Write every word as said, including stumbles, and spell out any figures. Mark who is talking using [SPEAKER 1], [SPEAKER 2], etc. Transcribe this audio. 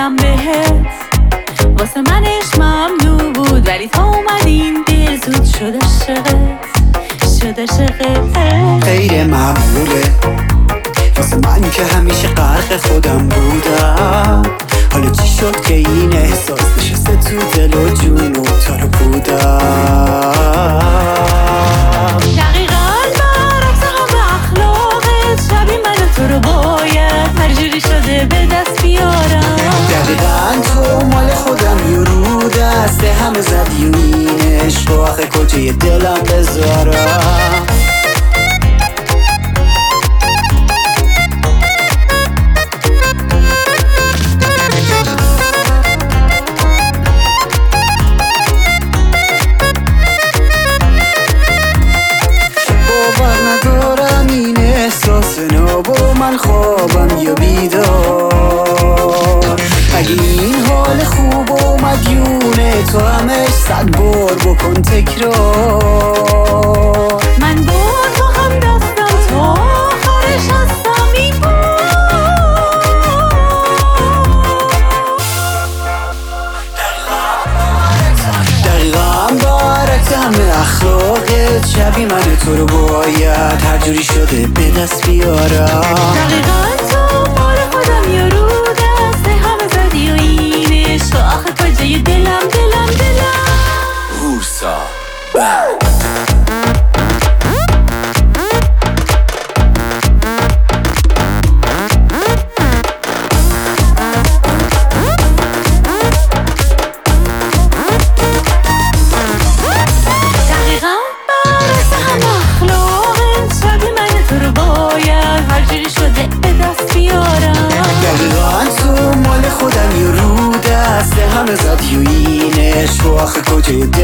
[SPEAKER 1] خودم بهت. واسه من عشق ممنوع بود ولی تا اومدین دیر زود شد عشقت، شد عشقت.
[SPEAKER 2] غیر معموله واسه من که همیشه غرق خودم بودم. حالا چی شد که این احساس نشسته تو دل و جون و تارو بودم.
[SPEAKER 1] دقیقاً برعکس هم اخلاقت، شبیه من و تو رو باید هر جوری شده به دست بیارم.
[SPEAKER 2] دقیقاً تو مال خودم یه رو دست همه زدی و این عشق و آخه کجای دلم بذارم. با من خوابم یا بیدار، اگه این حال خوب و مدیونه تو همش صد بار بکن تکرار.
[SPEAKER 1] من با تو هم دستم تا آخرش هستم این بار.
[SPEAKER 2] دقیقا برعکس همه اخلاقت، شبیه من تو رو باید هر جوری شده به دست بیارم.
[SPEAKER 1] دقیقاً تو مال خودم یا رو دست همه زدی و این عشق آخه کجای دلم دلم دلم.
[SPEAKER 2] هورسا همه زدی و این عشق و آخه کجای